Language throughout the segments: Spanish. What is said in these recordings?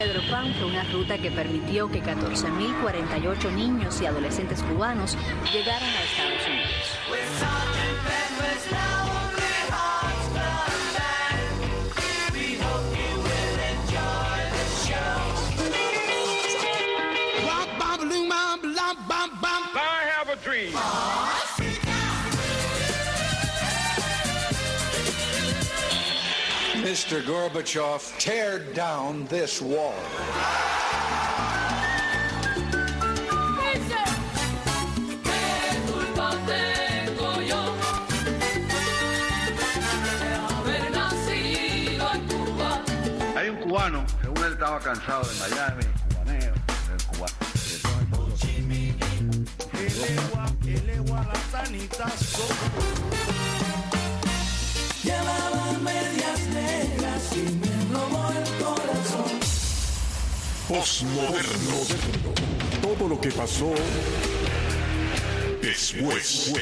Pedro Pan fue una ruta que permitió que 14.048 niños y adolescentes cubanos llegaran a Estados Unidos. Mr. Gorbachev, tear down this wall. Hay un cubano, según él estaba cansado de Miami, cubaneo, el cubano. Llevaba medias negras y me robó el corazón. Postmoderno. Todo lo que pasó después.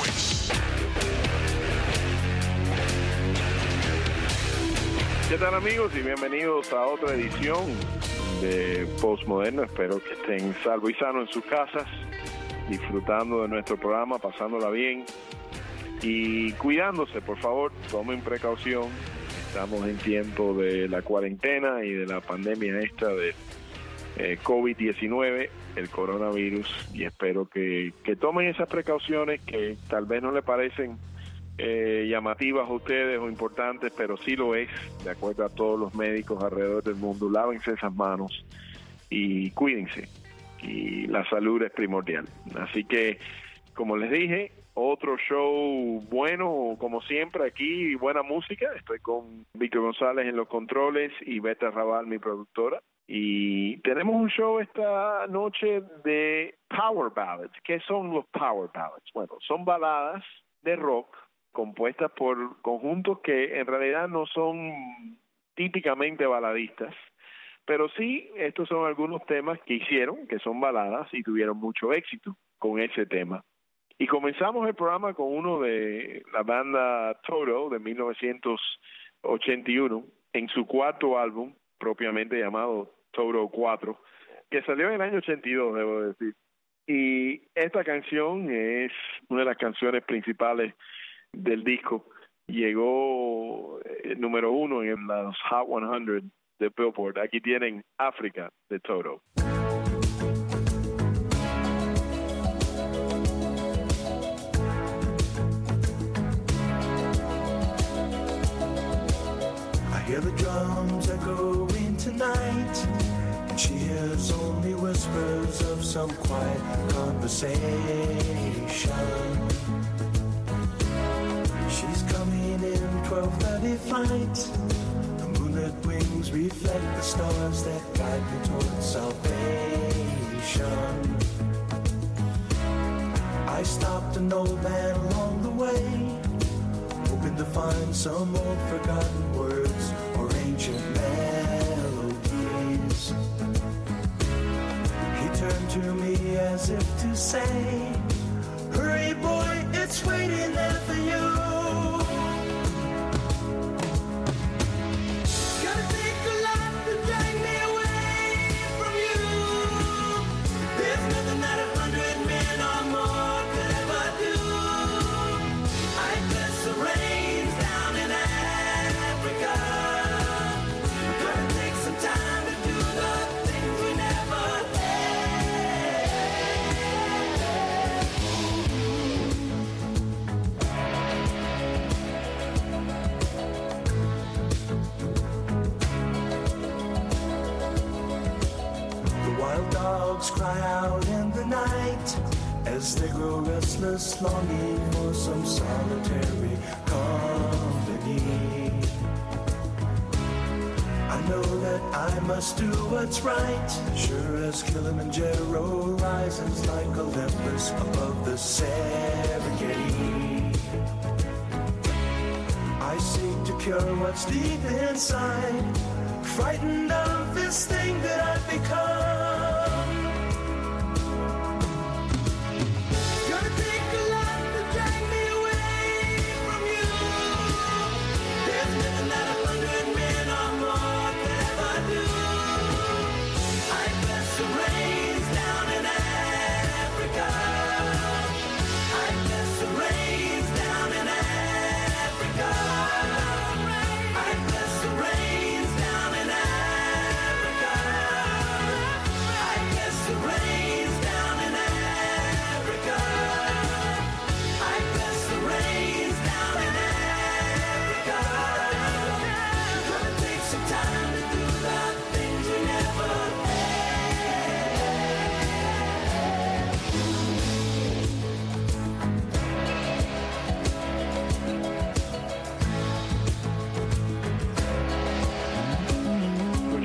¿Qué tal, amigos? Y bienvenidos a otra edición de Postmoderno. Espero que estén salvo y sano en sus casas, disfrutando de nuestro programa, pasándola bien y cuidándose. Por favor, tomen precaución. Estamos en tiempo de la cuarentena y de la pandemia esta de COVID-19, el coronavirus, y espero que tomen esas precauciones que tal vez no le parecen llamativas a ustedes o importantes, pero sí lo es, de acuerdo a todos los médicos alrededor del mundo. Lávense esas manos y cuídense, y la salud es primordial. Así que, como les dije, otro show bueno, como siempre aquí, buena música. Estoy con Víctor González en los controles y Beta Raval, mi productora, y tenemos un show esta noche de Power Ballads. ¿Qué son los Power Ballads? Bueno, son baladas de rock compuestas por conjuntos que en realidad no son típicamente baladistas, pero sí, estos son algunos temas que hicieron, que son baladas y tuvieron mucho éxito con ese tema. Y comenzamos el programa con uno de la banda Toto de 1981, en su cuarto álbum, propiamente llamado Toto 4, que salió en el año 82, debo decir. Y esta canción es una de las canciones principales del disco. Llegó número 1 en los Hot 100 de Billboard. Aquí tienen África de Toto. I hear the drums echoing tonight, and she hears only whispers of some quiet conversation. She's coming in 12:30 flight. The moonlit wings reflect the stars that guide me towards salvation. I stopped an old man along the way, hoping to find some old forgotten words or ancient melodies. He turned to me as if to say, hurry boy, it's waiting there for you. Gonna take a lot to drag me away from you. There's nothing that 100 men or more could ever do. I guess the rain's down in Africa. Gonna take some time to do the things we never dogs cry out in the night as they grow restless, longing for some solitary company. I know that I must do what's right, sure as Kilimanjaro rises like Olympus above the Serengeti. I seek to cure what's deep inside, frightened of this thing that I've become.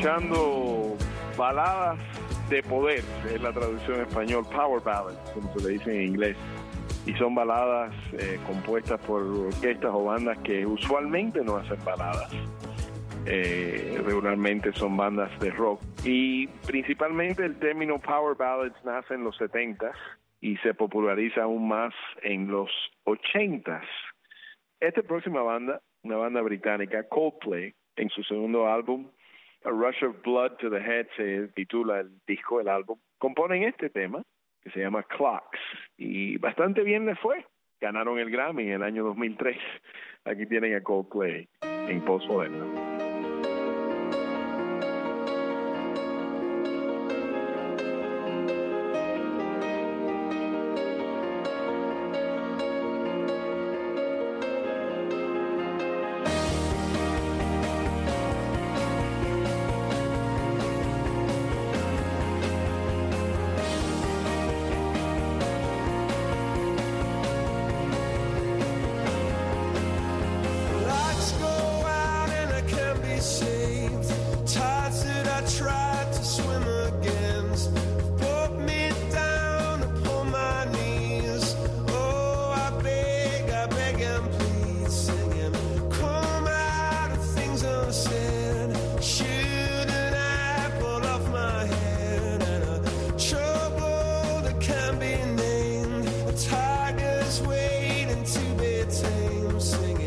escuchando baladas de poder, es la traducción en español, power ballads, como se le dice en inglés. Y son baladas compuestas por orquestas o bandas que usualmente no hacen baladas. Regularmente son bandas de rock. Y principalmente el término power ballads nace en los 70s y se populariza aún más en los 80s. Esta próxima banda, una banda británica, Coldplay, en su segundo álbum, A Rush of Blood to the Head, se titula el disco, el álbum, componen este tema que se llama Clocks, y bastante bien les fue. Ganaron el Grammy en el año 2003. Aquí tienen a Coldplay en postmoderno. Lights go out and I can't be saved. Tides that I tried to swim against brought me down upon my knees. Oh, I beg and plead, singing, come out of things unsaid. Shouldn't I pull off my head and a trouble that can't be named? A tiger's waiting to be tamed, singing.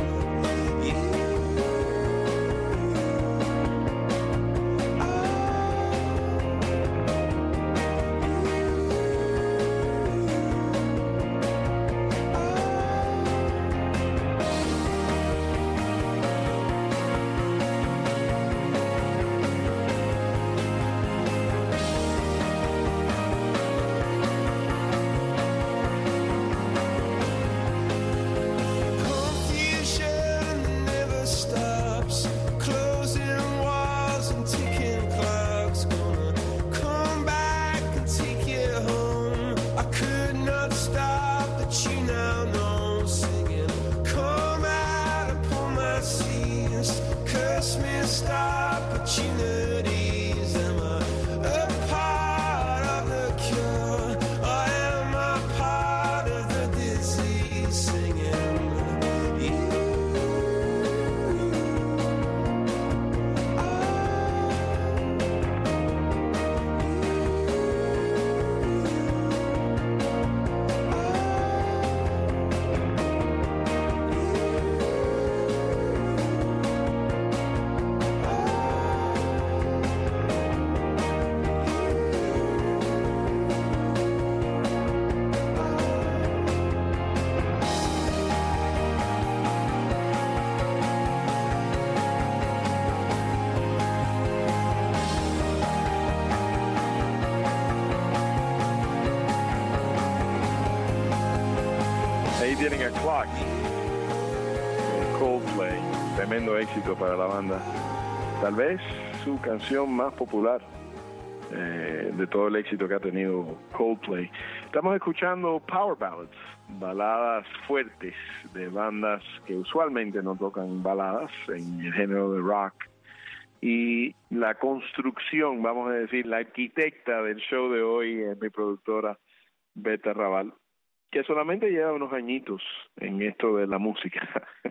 Confusion never stops, closing walls and ticking clocks. Gonna come back and take you home. I could not stop, but you now know, singing, come out upon my seas. Curse me, stop opportunities. Am I a part of the cure, or am I part of the disease? Singing, Ahí tienen a Clock, Coldplay, tremendo éxito para la banda. Tal vez su canción más popular de todo el éxito que ha tenido Coldplay. Estamos escuchando power ballads, baladas fuertes de bandas que usualmente no tocan baladas en el género de rock. Y la construcción, vamos a decir, la arquitecta del show de hoy es mi productora Beta Raval, que solamente lleva unos añitos en esto de la música.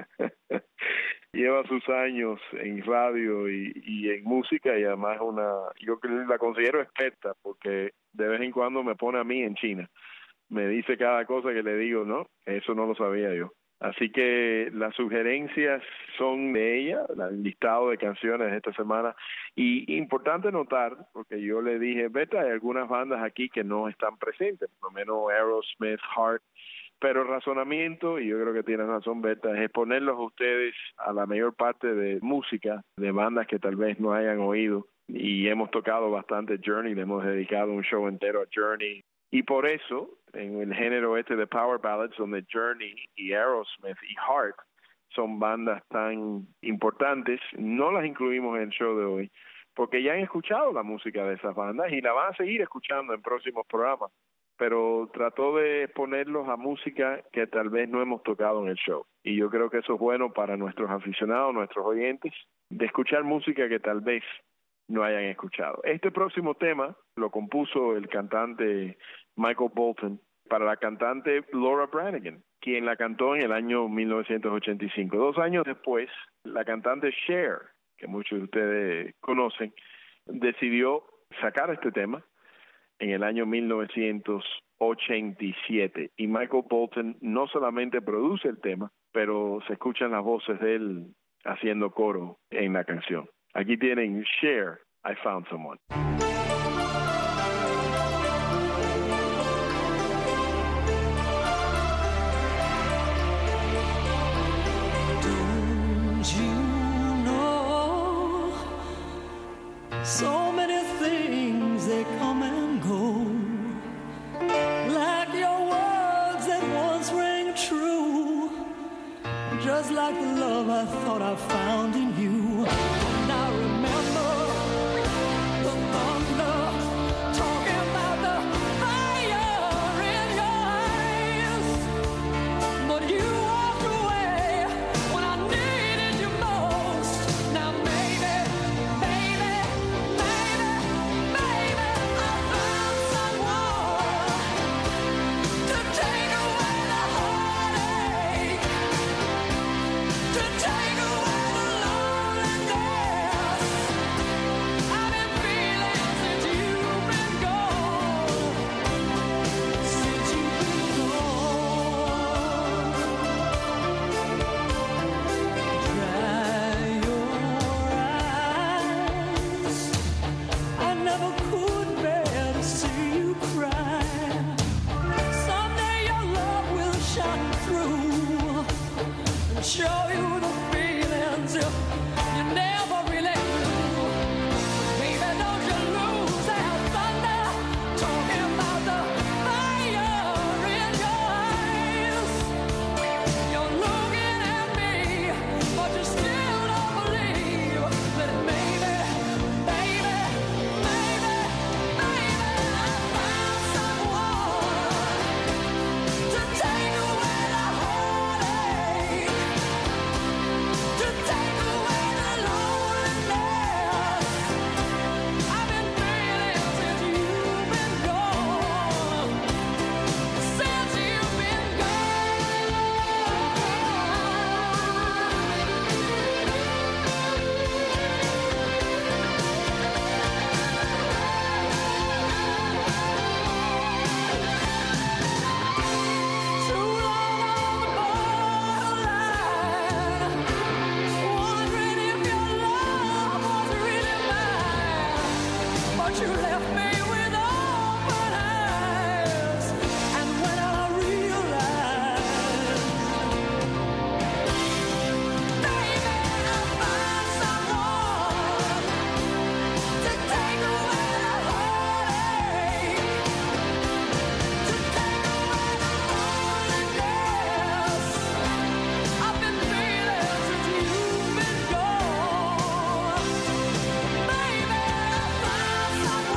Lleva sus años en radio y en música, y además yo la considero experta porque de vez en cuando me pone a mí en China. Me dice cada cosa que le digo, no, eso no lo sabía yo. Así que las sugerencias son de ella, el listado de canciones de esta semana. Y importante notar, porque yo le dije, Beta, hay algunas bandas aquí que no están presentes, por lo menos Aerosmith, Heart, pero el razonamiento, y yo creo que tienen razón Beta, es exponerlos a ustedes a la mayor parte de música de bandas que tal vez no hayan oído. Y hemos tocado bastante Journey, le hemos dedicado un show entero a Journey. Y por eso, en el género este de Power Ballads, donde Journey y Aerosmith y Heart son bandas tan importantes, no las incluimos en el show de hoy, porque ya han escuchado la música de esas bandas y la van a seguir escuchando en próximos programas. Pero trató de ponerlos a música que tal vez no hemos tocado en el show. Y yo creo que eso es bueno para nuestros aficionados, nuestros oyentes, de escuchar música que tal vez no hayan escuchado. Este próximo tema lo compuso el cantante Michael Bolton para la cantante Laura Branigan, quien la cantó en el año 1985. 2 años después, la cantante Cher, que muchos de ustedes conocen, decidió sacar este tema en el año 1987. Y Michael Bolton no solamente produce el tema, pero se escuchan las voces de él haciendo coro en la canción. Aquí tienen Cher, I Found Someone. So many things, they come and go, like your words that once rang true, just like the love I thought I found in you. And I remember the thunder, talking about the fire in your eyes, but you walked away when I needed you most. Now maybe show you the feelings you never really knew. Baby, don't you lose that thunder, talking about the fire in your eyes. You're looking at me, but you still don't believe that maybe I found someone to take away the heartache. You left me with open eyes, and when I realized, baby, I found someone to take away the heartache, to take away the loneliness I've been feeling since you've been gone. Baby, I found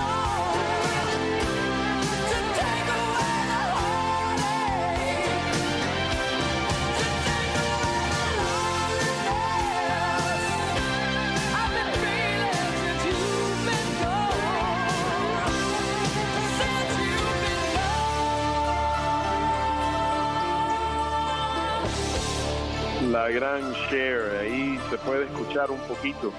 La gran Cher, ahí se puede escuchar un poquito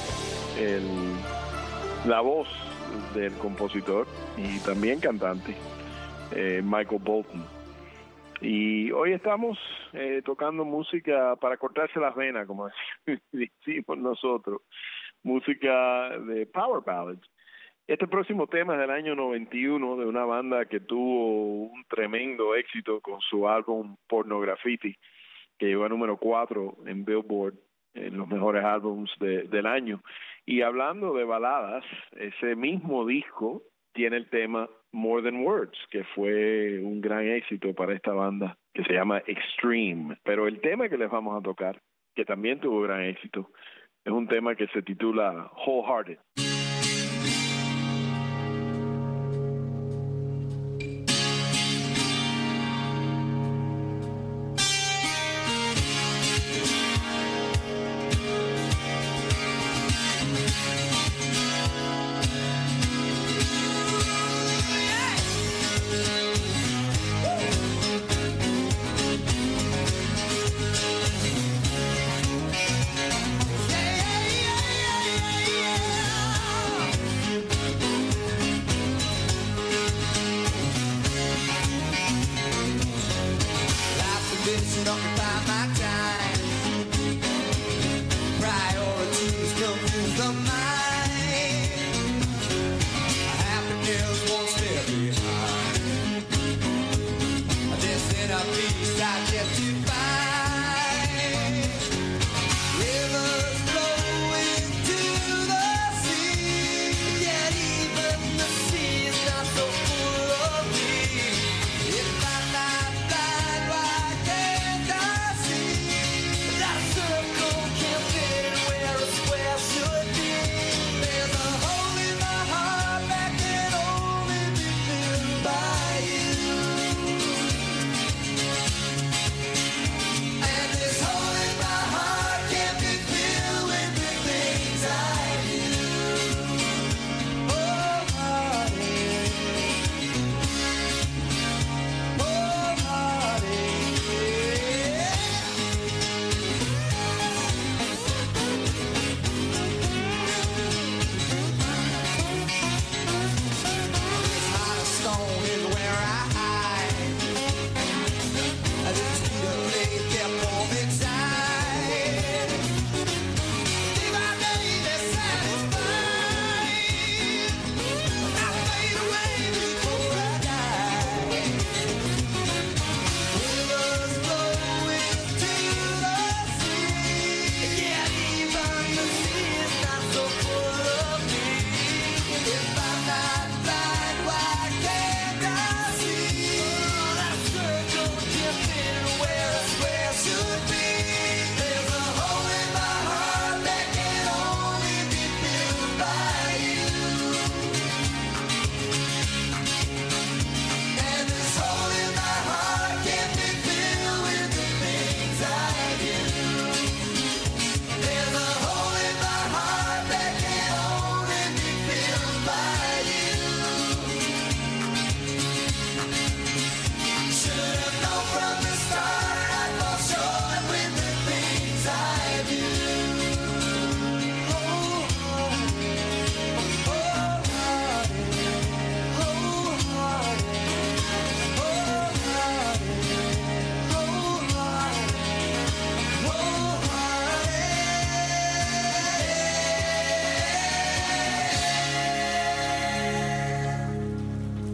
la voz del compositor y también cantante, Michael Bolton. Y hoy estamos tocando música para cortarse las venas, como decimos nosotros, música de power ballads. Este próximo tema es del año 91, de una banda que tuvo un tremendo éxito con su álbum Pornograffitti, que llegó a número 4 en Billboard, en los mejores álbums del año. Y hablando de baladas, ese mismo disco tiene el tema More Than Words, que fue un gran éxito para esta banda, que se llama Extreme. Pero el tema que les vamos a tocar, que también tuvo gran éxito, es un tema que se titula Wholehearted.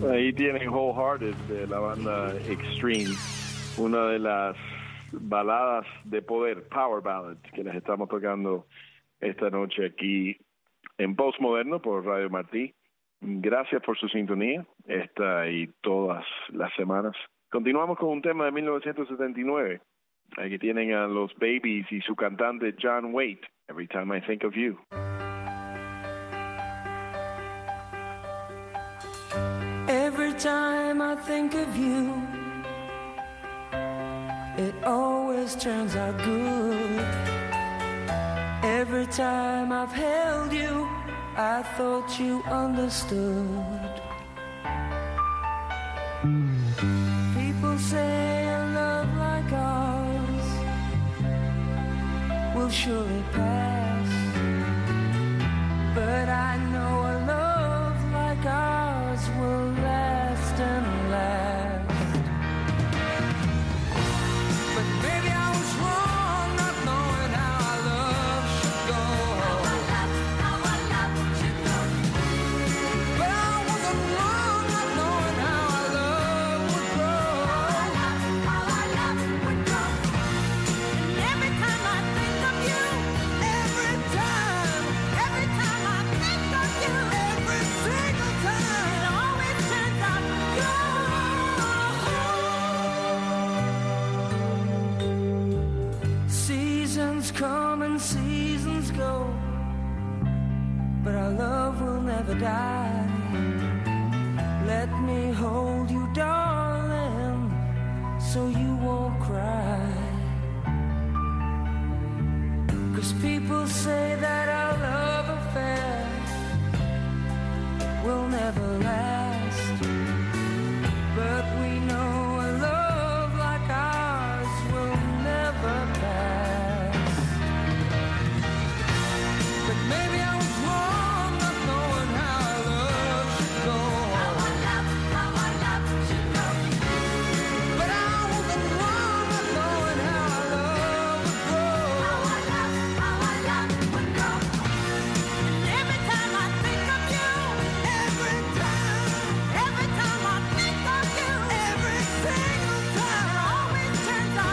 Ahí tienen Wholehearted de la banda Extreme, una de las baladas de poder, power ballads, que les estamos tocando esta noche aquí en Postmoderno por Radio Martí. Gracias por su sintonía, esta y todas las semanas. Continuamos con un tema de 1979. Aquí tienen a los Babies y su cantante John Waite, Every Time I Think of You. Every time I think of you, it always turns out good. Every time I've held you, I thought you understood. People say a love like ours will surely pass, but I know a love like ours will last and last. But maybe I was wrong not knowing how our love should go. How our love should go. But I wasn't wrong not knowing how our love would grow. How our love would grow. And every time I think of you, every time I think of you, every single time, it always turns out good. Seasons come and seasons go, but our love will never die. Let me hold you, darling, so you won't cry. 'Cause people say that our love affair will never last, but we know a love like ours will never pass. But maybe I was wrong not knowing how our love should go. How our love should go. But I wasn't wrong not knowing how our love would grow. How our love would grow. And every time I think of you, every time I think of you, every single time, it always turns out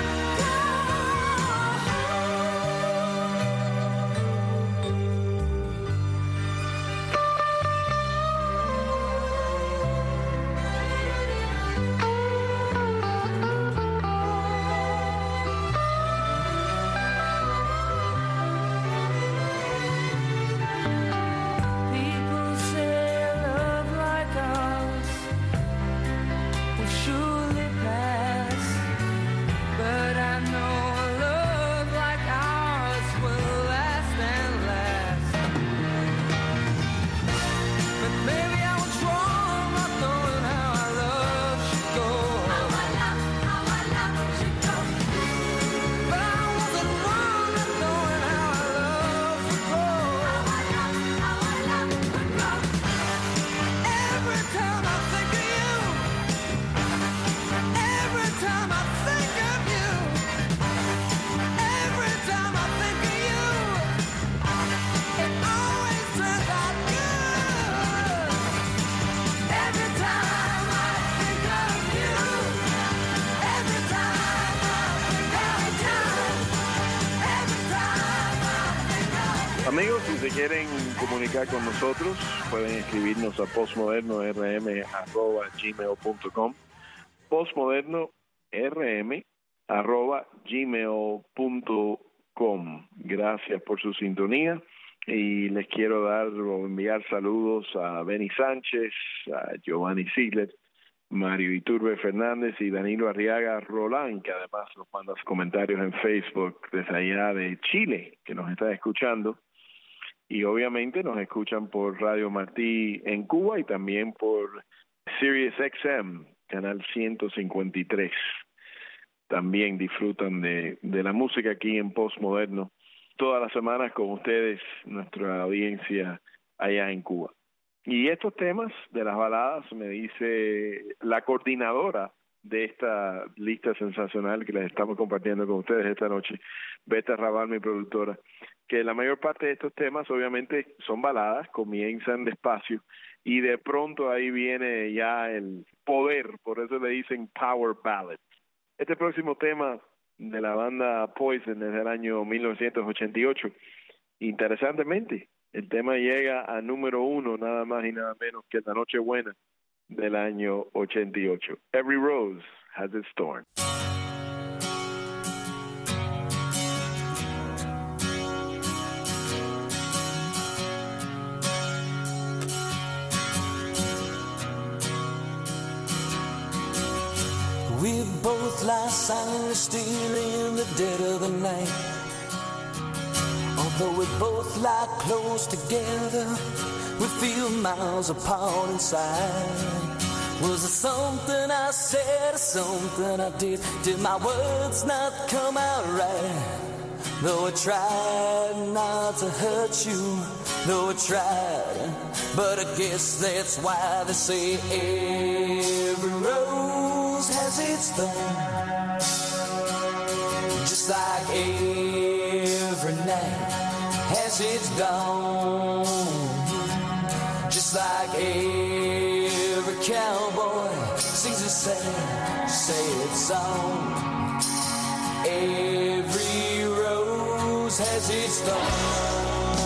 people say a love like ours will surely pass, but I know a love like ours will last and last. But maybe I was wrong not knowing how our love should go. How our love should go. But I wasn't wrong not knowing how our love would grow. How our love would grow. Every time I think of you, every time I think of you, every time I think of you, it always turns out good. Every time I think of you, every time I think of you, every time I think of you. Amigos, si se quieren comunicar con nosotros, pueden escribirnos a postmodernorm@gmail.com, postmodernorm@gmail.com. Gracias por su sintonía y les quiero dar o enviar saludos a Benny Sánchez, a Giovanni Ziegler, Mario Iturbe Fernández y Danilo Arriaga Rolán, que además nos manda sus comentarios en Facebook desde allá de Chile, que nos está escuchando. Y obviamente nos escuchan por Radio Martí en Cuba y también por Sirius XM, canal 153. También disfrutan de la música aquí en Postmoderno todas las semanas con ustedes, nuestra audiencia allá en Cuba. Y estos temas de las baladas, me dice la coordinadora de esta lista sensacional que les estamos compartiendo con ustedes esta noche, Beta Raval, mi productora, que la mayor parte de estos temas obviamente son baladas, comienzan despacio y de pronto ahí viene ya el poder, por eso le dicen power ballad. Este próximo tema de la banda Poison es del año 1988. Interesantemente, el tema llega a número 1 nada más y nada menos que La Nochebuena del año 88. Every rose has its thorn. We both lie silent still in the dead of the night. Although we both lie close together, we feel miles apart inside. Was it something I said or something I did? Did my words not come out right? Though I tried not to hurt you, though I tried, but I guess that's why they say every rose has its thorn. Just like every night has its dawn. Just like every cowboy sings a sad, sad song. Every rose has its thorn.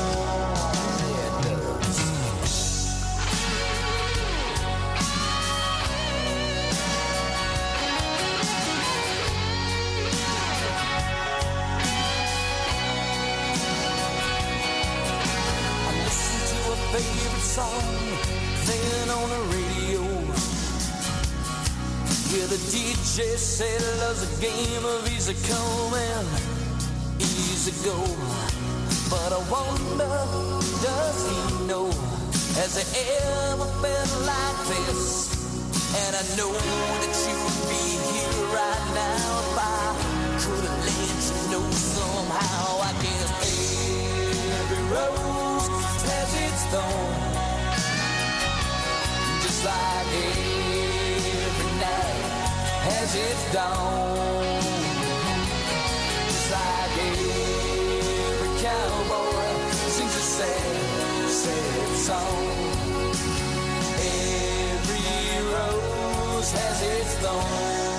Favorite song playing on the radio. Yeah, the DJ said love's a game of easy come and easy go. But I wonder, does he know? Has it ever been like this? And I know that you would be here right now if I could have let you know somehow. I guess every rose has its thorn, just like every night has its dawn, just like every cowboy sings a sad, sad song. Every rose has its thorn.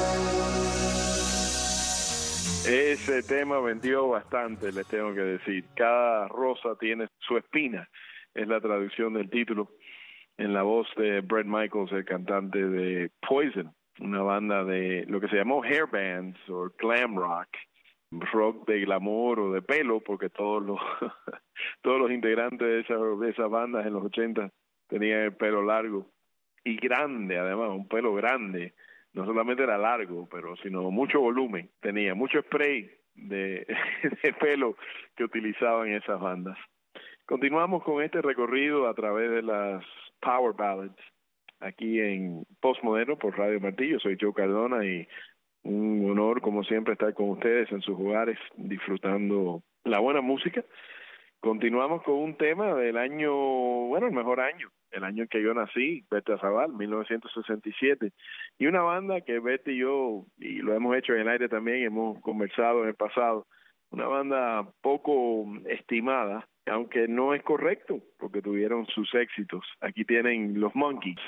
Ese tema vendió bastante, les tengo que decir. Cada rosa tiene su espina, es la traducción del título, en la voz de Bret Michaels, el cantante de Poison, una banda de lo que se llamó hair bands o glam rock de glamour o de pelo, porque todos los integrantes de esas bandas en los 80 tenían el pelo largo y grande, además, un pelo grande. No solamente era largo, pero sino mucho volumen, tenía mucho spray de pelo que utilizaban esas bandas. Continuamos con este recorrido a través de las Power Ballads, aquí en Postmoderno por Radio Martillo. Soy Joe Cardona y un honor, como siempre, estar con ustedes en sus hogares disfrutando la buena música. Continuamos con un tema del año, bueno, el mejor año, el año en que yo nací, Betty Arrabal, 1967, y una banda que Betty y yo, y lo hemos hecho en el aire también, hemos conversado en el pasado, una banda poco estimada, aunque no es correcto, porque tuvieron sus éxitos. Aquí tienen los Monkees.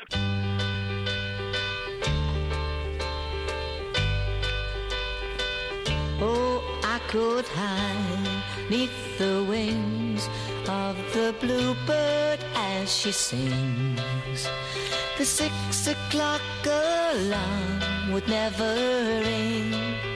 Oh, I could hide 'neath the wings of the bluebird as she sings. The 6 o'clock alarm would never ring,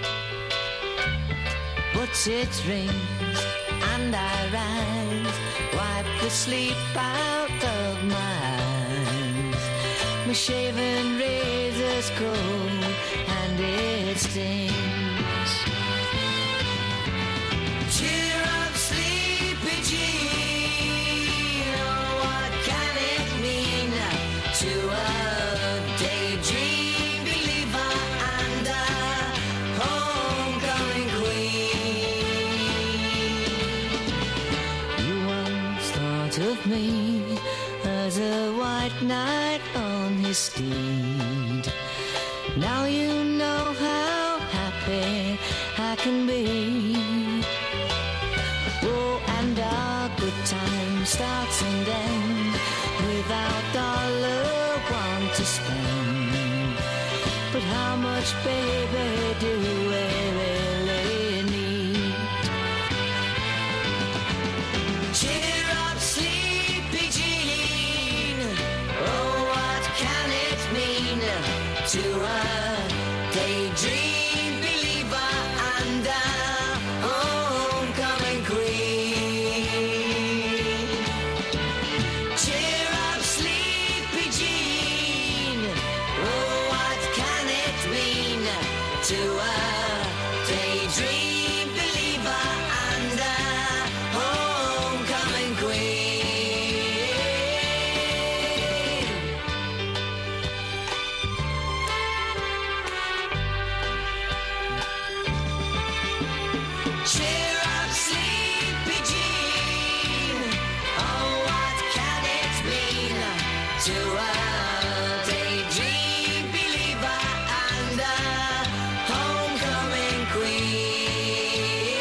but it rings and I rise, wipe the sleep out of my eyes. My shaven razor's cold and it stings. Cheer up, sleepy Jean. Oh, what can it mean to a daydream believer and a homecoming queen? You once thought of me as a white knight on his steed. Now you know how happy I can be. Oh, much, baby, do we really need? Cheer up, sleepy Jean. Oh, what can it mean to a daydream believer and a homecoming queen? Cheer up, sleepy Jean. Oh, what can it mean to a daydream believer and a homecoming queen? Cheer up, sleepy Jean. Oh, what can it mean to a daydream believer and a homecoming queen?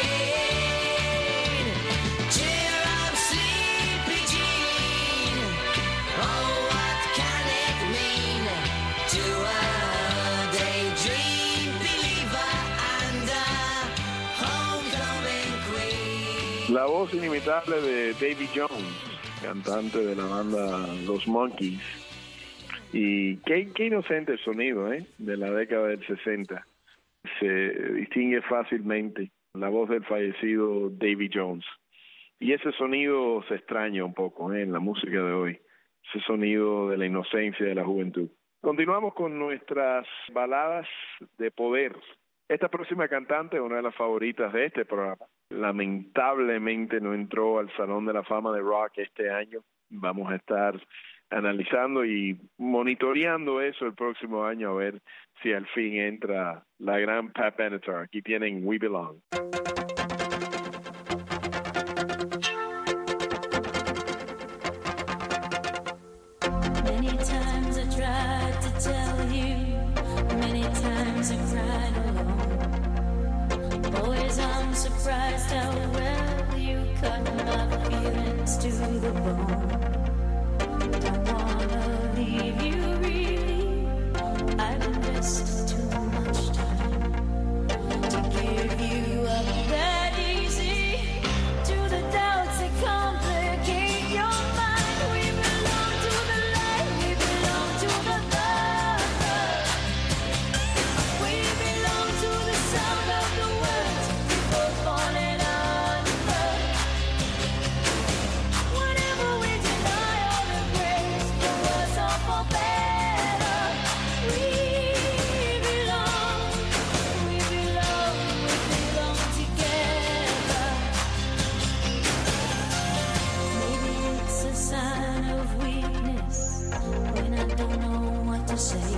Cheer up, sleepy Jean. Oh, what can it mean to a daydream believer and a homecoming queen? La voz inimitable de Davy Jones, cantante de la banda Los Monkees. Y qué inocente el sonido de la década del 60. Se distingue fácilmente la voz del fallecido Davy Jones. Y ese sonido se extraña un poco en la música de hoy. Ese sonido de la inocencia de la juventud. Continuamos con nuestras baladas de poder. Esta próxima cantante es una de las favoritas de este programa. Lamentablemente no entró al Salón de la Fama de Rock este año. Vamos a estar analizando y monitoreando eso el próximo año a ver si al fin entra la gran Pat Benatar. Aquí tienen We Belong. Many times I tried to tell you, many times I cried alone. Boys, I'm surprised how well you cut my feelings to the bone. Don't wanna leave you really, I've invested too much time to give you up that easy to the doubts that complicate your mind. We belong to the light, we belong to the love. We belong to the sound of the words we both falling under. Whenever we deny all the grace, for worse or for better, we belong together. Maybe it's a sign of weakness when I don't know what to say.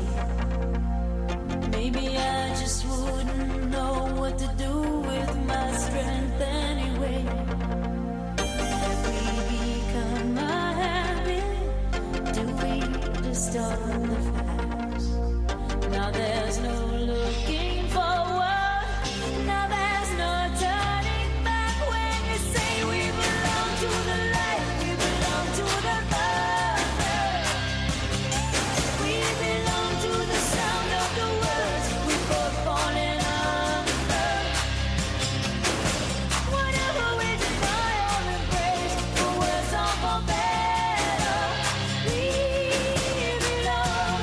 Maybe I just wouldn't know what to do with my strength anyway. Have we become a habit? Do we disturb the facts? Now there's no looking forward. Now there's no turning back when you say we belong to the light, we belong to the love. We belong to the sound of the words we both falling under. Whatever we deny or embrace, for worse or for better, we belong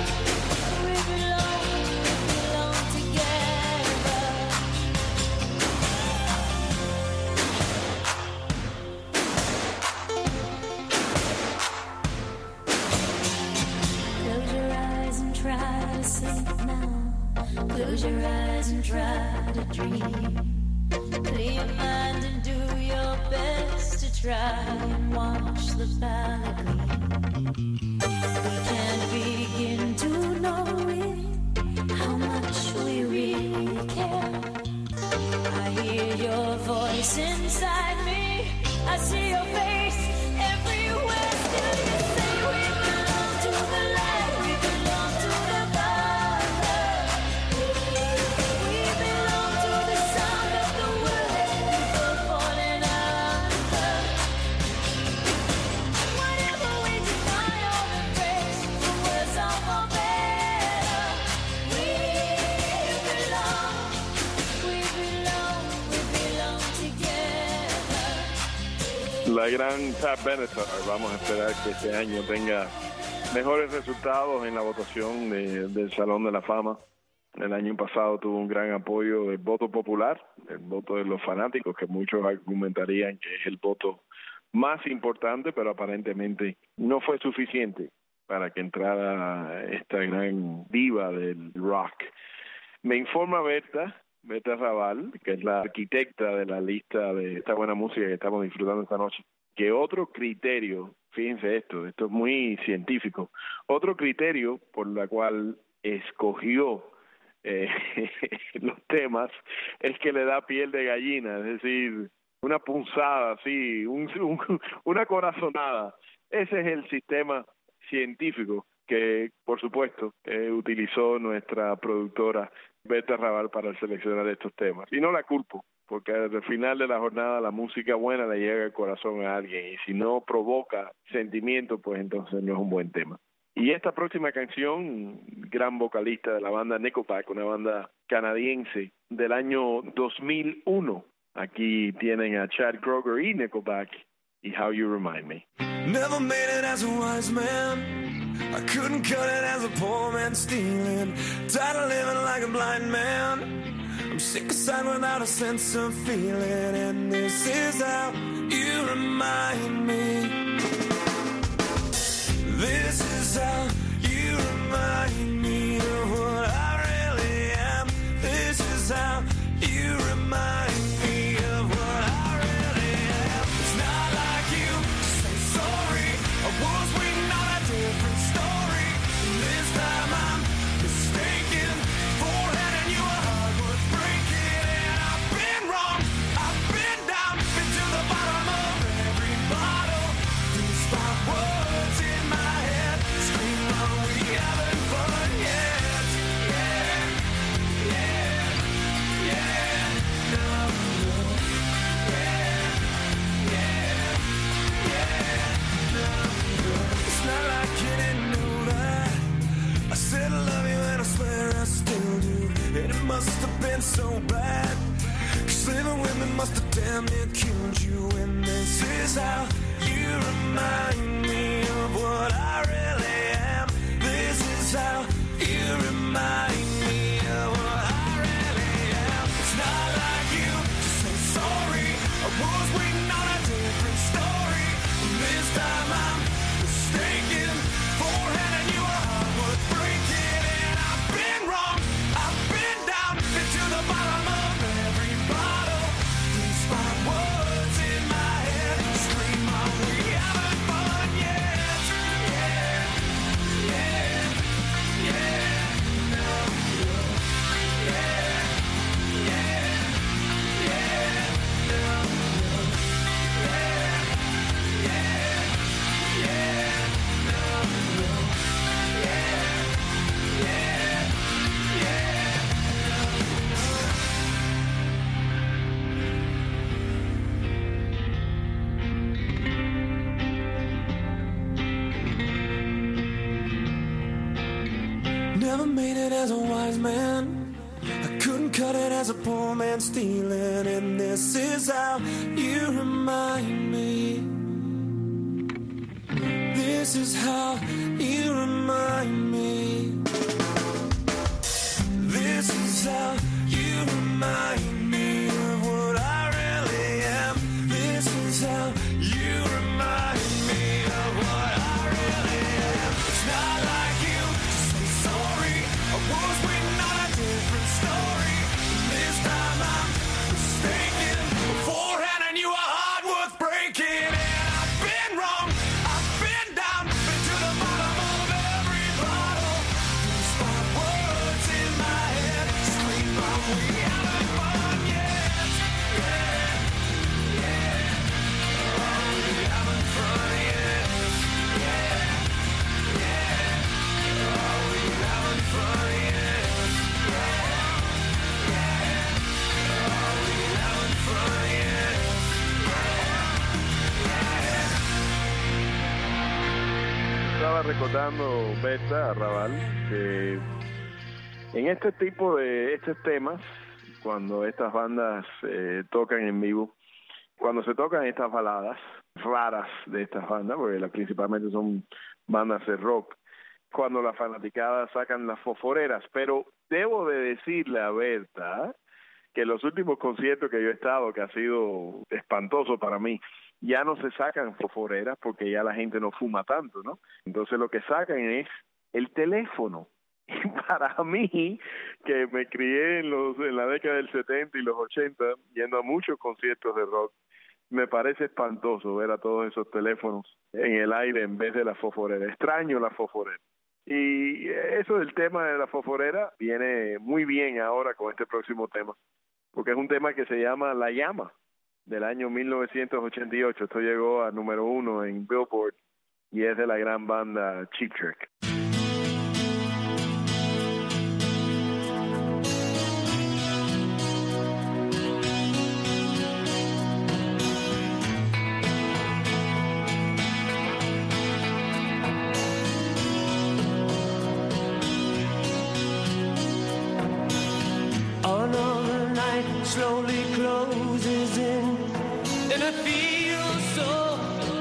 together. Close your eyes and try to sleep now. Close your eyes and try to dream. Clear your mind and do your best to try and watch the valley gleam. We can't begin to know it, how much we really care. I hear your voice inside me, I see your face everywhere. Still you say we belong to the light, we belong to the love. We belong to the sound of the words we both falling under. Whatever we deny or la gran Pat Benatar. Vamos a esperar que este año tenga mejores resultados en la votación del Salón de la Fama. El año pasado tuvo un gran apoyo del voto popular, el voto de los fanáticos, que muchos argumentarían que es el voto más importante, pero aparentemente no fue suficiente para que entrara esta gran diva del rock. Me informa Berta Raval, que es la arquitecta de la lista de esta buena música que estamos disfrutando esta noche, que otro criterio, fíjense esto es muy científico, otro criterio por la cual escogió los temas es que le da piel de gallina, es decir, una punzada así, una corazonada. Ese es el sistema científico que, por supuesto, utilizó nuestra productora Berta Raval para seleccionar estos temas. Y no la culpo, porque al final de la jornada la música buena le llega al corazón a alguien, y si no provoca sentimiento, pues entonces no es un buen tema. Y esta próxima canción, gran vocalista de la banda Nickelback, una banda canadiense del año 2001. Aquí tienen a Chad Kroeger y Nickelback y How You Remind Me. Never made it as a wise man. I couldn't cut it as a poor man stealing. Tired of living like a blind man. I'm sick aside without a sense of feeling. And this is how you remind me. This is how you remind me of what I really am. This is how you remind me of what I really am. It's not like you to say sorry. I was waiting on a different story. This time I'm mistaken for handing you a heart worth breaking. And I've been wrong. I've been down, been to the bottom of every bottle. These 5 words in my head scream, are we having fun yet? Yeah, yeah, yeah, no, no, yeah, yeah, yeah, no, no. It's not like you didn't know that I said I love you and I swear I still do. And it must have been so bad, 'cause living with me must have damn near killed you. And this is how you remind me of what I really am. This is how you remind me of what I really am. It's not like you to say sorry. I was waiting on a different story. This time I'm mistaken for handing you a heart worth breaking. And I've been wrong. I've been down, been to the bottom of every bottle. These 5 words in my head scream, are we having fun yet? Yeah, yeah, yeah, no, no, yeah, yeah, yeah, no, no, yeah, yeah, yeah, no, no, yeah, yeah, yeah, Never made it as a wise man. I couldn't cut it as a poor man stealing. And this is how you remind me. This is how you remind me. This is how you remind me of what I really am. This is how you remind me of what I really am. It's not like you to say sorry. I was waiting on a different story. This time I'm mistaken for handing you a heart worth breaking. And I've been wrong. I've been down, been to the bottom of every bottle. These 5 words in my head scream, are we having fun yet? Yeah, yeah. Are we having fun yet? Yeah, yeah. Are we having fun yet? Yeah, yeah. Are we having fun yet? Estaba recordando, Berta Raval, que en este tipo de estos temas, cuando estas bandas tocan en vivo, cuando se tocan estas baladas, raras de estas bandas, porque principalmente son bandas de rock, cuando las fanaticadas sacan las fosforeras. Pero debo de decirle a Berta que los últimos conciertos que yo he estado, que ha sido espantoso para mí, ya no se sacan fosforeras porque ya la gente no fuma tanto, ¿no? Entonces lo que sacan es el teléfono. Y para mí, que me crié en la década del 70 y los 80, yendo a muchos conciertos de rock, me parece espantoso ver a todos esos teléfonos en el aire en vez de la fosforera. Extraño la fosforera. Y eso del tema de la fosforera viene muy bien ahora con este próximo tema, porque es un tema que se llama La Llama, del año 1988. Esto llegó a número 1 en Billboard y es de la gran banda Cheap Trick. Slowly closes in, and I feel so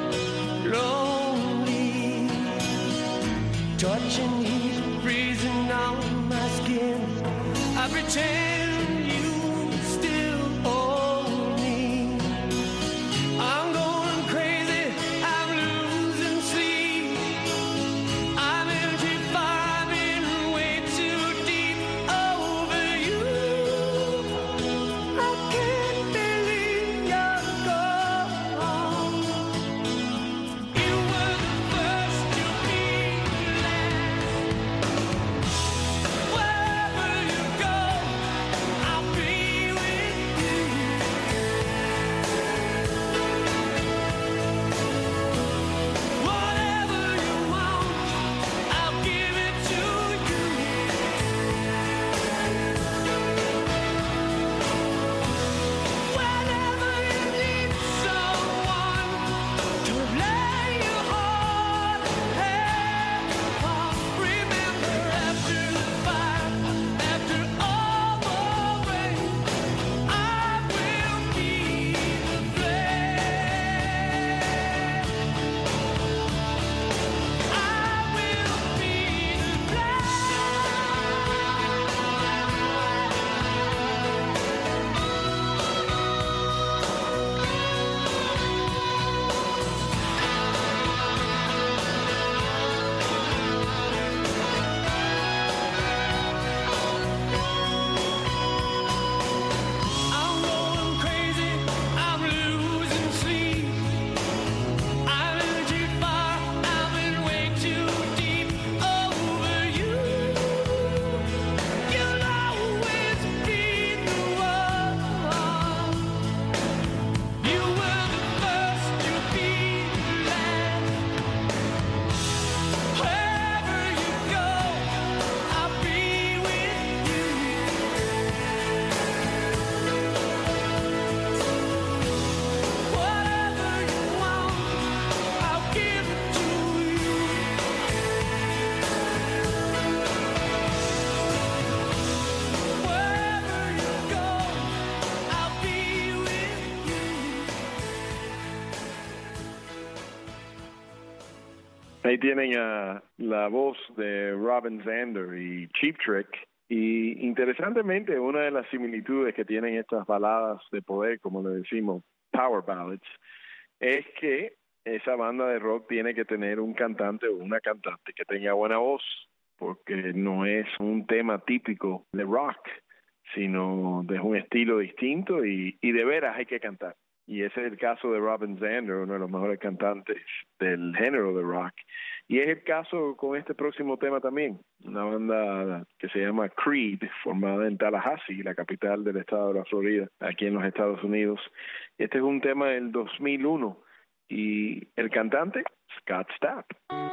lonely. Touching heat, freezing on my skin. I pretend you still own me. I'm going crazy, I'm losing sleep. I'm in too far, I'm in way too deep over you. Ahí tienen a la voz de Robin Zander y Cheap Trick. Y interesantemente, una de las similitudes que tienen estas baladas de poder, como le decimos, power ballads, es que esa banda de rock tiene que tener un cantante o una cantante que tenga buena voz, porque no es un tema típico de rock, sino de un estilo distinto y de veras hay que cantar. Y ese es el caso de Robin Zander, uno de los mejores cantantes del género de rock. Y es el caso con este próximo tema también, una banda que se llama Creed, formada en Tallahassee, la capital del estado de la Florida, aquí en los Estados Unidos. Este es un tema del 2001 y el cantante, Scott Stapp.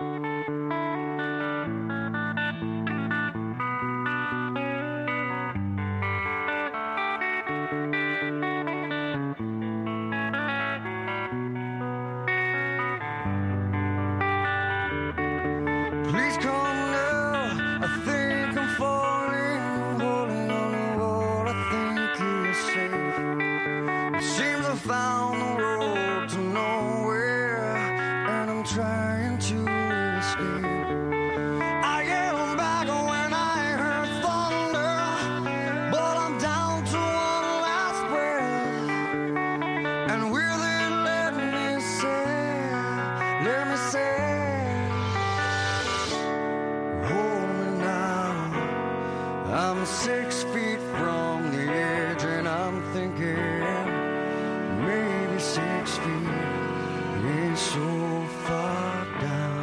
Please come now, I think I'm falling, holding on to what I think is safe. It seems I found the road to nowhere. 6 feet from the edge and I'm thinking maybe 6 feet ain't so far down.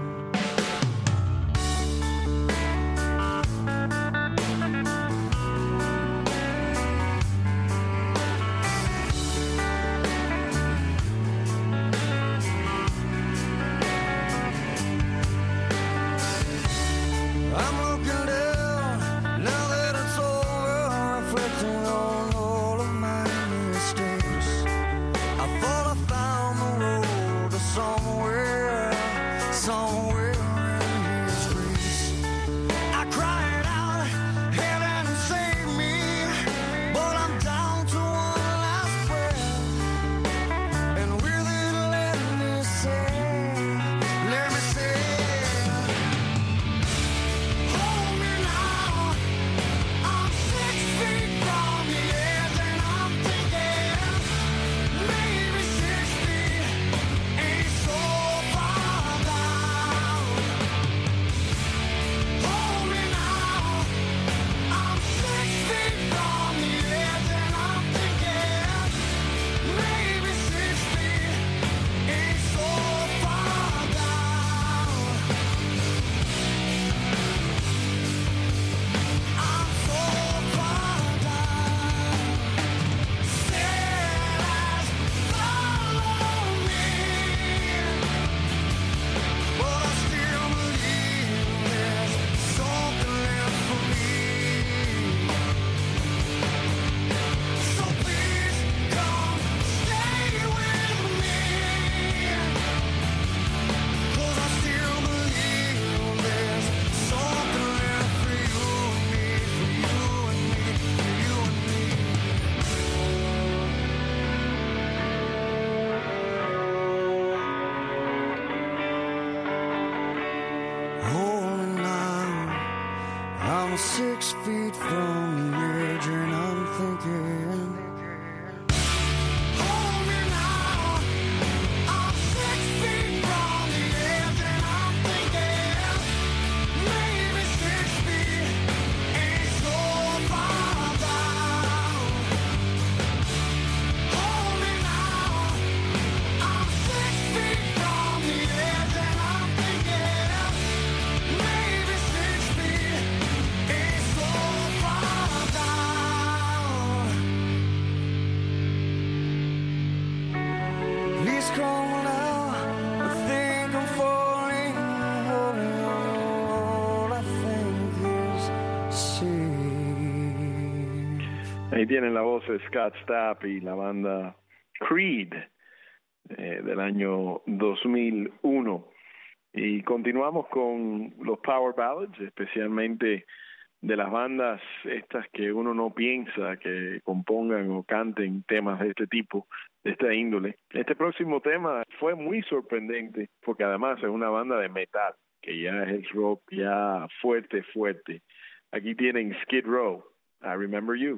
I'm 6 feet from the edge and I'm thinking hold me now. I'm 6 feet from the edge and I'm thinking maybe 6 feet ain't so far down. Hold me now. I'm 6 feet from the edge and I'm thinking maybe 6 feet ain't so far down. Please come now. I think I'm falling. All I think is safe. Ahí tienen la voz de Scott Stapp y la banda Creed del año 2001. Y continuamos con los Power Ballads, especialmente de las bandas estas que uno no piensa que compongan o canten temas de este tipo, de esta índole. Este próximo tema fue muy sorprendente porque además es una banda de metal, que ya es el rock ya fuerte. Aquí tienen Skid Row, I Remember You.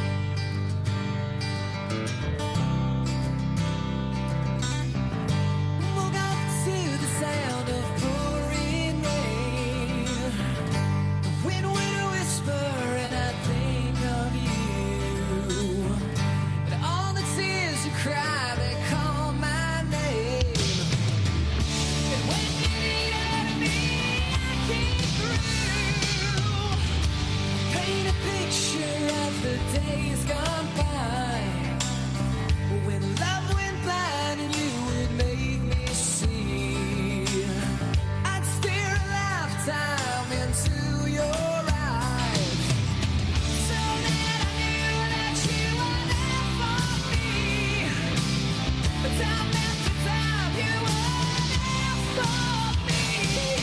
Woke up to the sound of pouring rain. The wind will whisper and I think of you. And all the tears you cry, they call my name. And when you need me, I came through. Paint a picture of the days gone by. When love went blind and you would make me see, I'd stare a lifetime into your eyes, so that I knew that you were there for me. But time after time, you were there for me.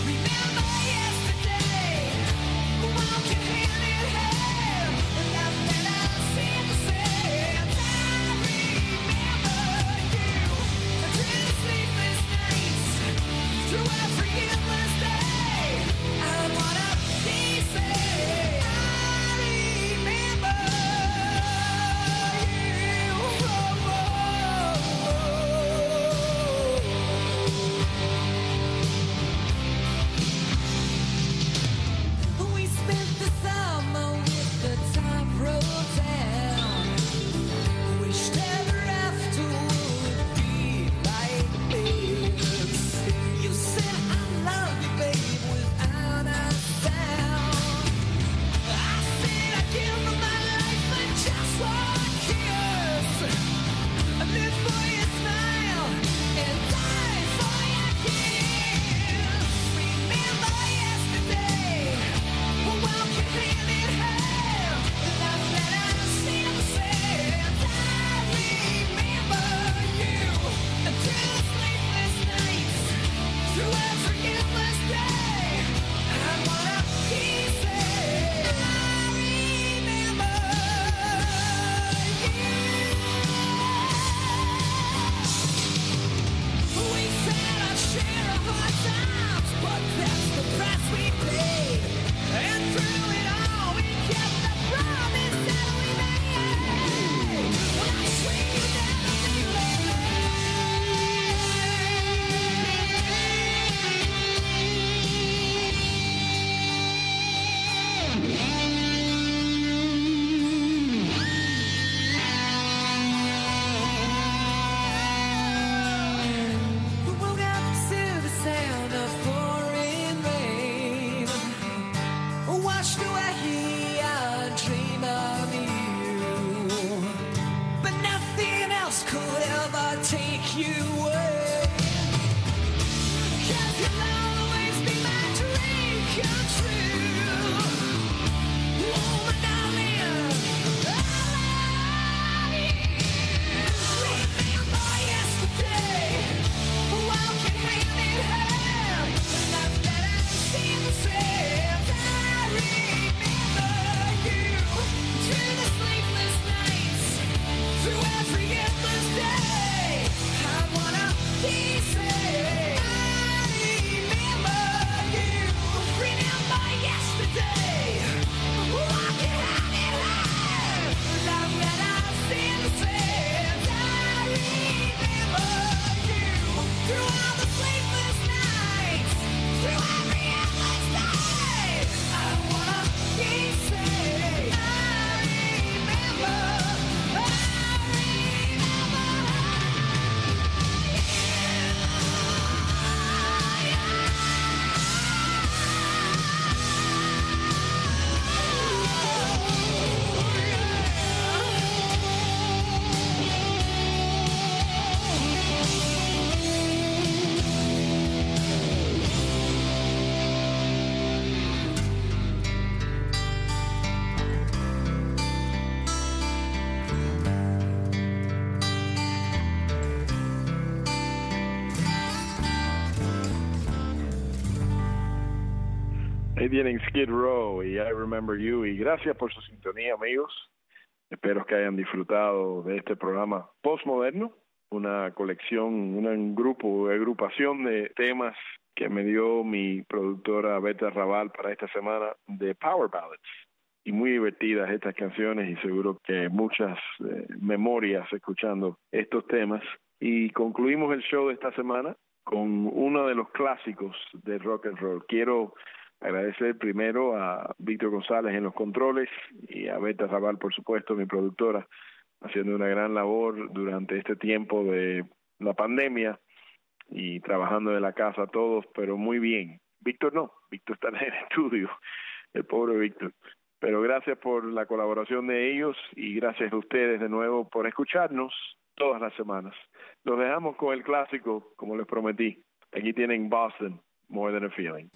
Remember yesterday, walking hand in hand, and I Ahí tienen Skid Row y I Remember You. Y gracias por su sintonía, amigos. Espero que hayan disfrutado de este programa postmoderno, una colección, agrupación de temas que me dio mi productora Berta Raval para esta semana de Power Ballads. Y muy divertidas estas canciones y seguro que muchas memorias escuchando estos temas. Y concluimos el show de esta semana con uno de los clásicos del rock and roll. Quiero agradecer primero a Víctor González en los controles y a Berta Raval, por supuesto, mi productora, haciendo una gran labor durante este tiempo de la pandemia y trabajando de la casa todos, pero muy bien. Víctor está en el estudio, el pobre Víctor. Pero gracias por la colaboración de ellos y gracias a ustedes de nuevo por escucharnos todas las semanas. Los dejamos con el clásico, como les prometí. Aquí tienen Boston, More Than a Feeling.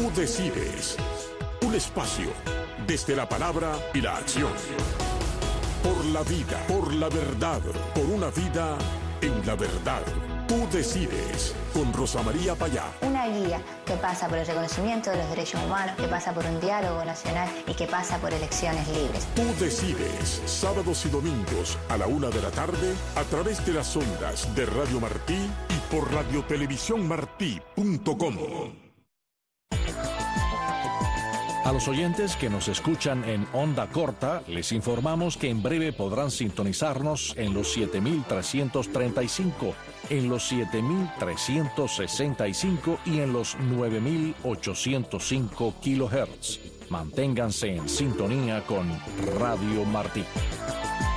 Tú decides. Un espacio desde la palabra y la acción. Por la vida, por la verdad, por una vida en la verdad. Tú decides, con Rosa María Payá. Una guía que pasa por el reconocimiento de los derechos humanos, que pasa por un diálogo nacional y que pasa por elecciones libres. Tú decides, sábados y domingos a la 1 de la tarde, a través de las ondas de Radio Martí y por radiotelevisiónmartí.com. A los oyentes que nos escuchan en onda corta, les informamos que en breve podrán sintonizarnos en los 7.335, en los 7.365 y en los 9.805 kilohertz. Manténganse en sintonía con Radio Martí.